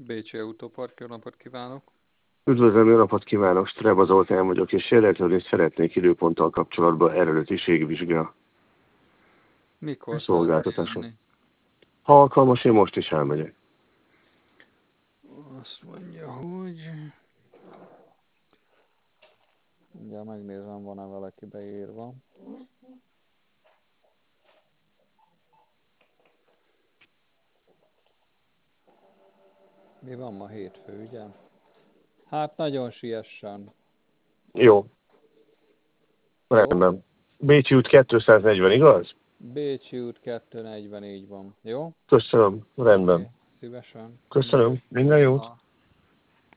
Bécsi Autópark, jó napot kívánok! Üdvözlöm, jó napot kívánok, Streba Zoltán vagyok, és érdeklődni szeretnék időponttal kapcsolatban eredetiségvizsga Mikor szeretne szolgáltatáson. jönni? Ha alkalmas, én most is elmegyek. Azt mondja, hogy... Ugye megnézem, van-e valaki beírva. Mi van ma hétfő, ugye? Hát nagyon siessen. Jó, Jó? rendben. Bécsi út 240, igaz? Bécsi út 244 van. Jó? Köszönöm, Oké, rendben. szívesen. Minden Köszönöm, jót. minden jót. Szia.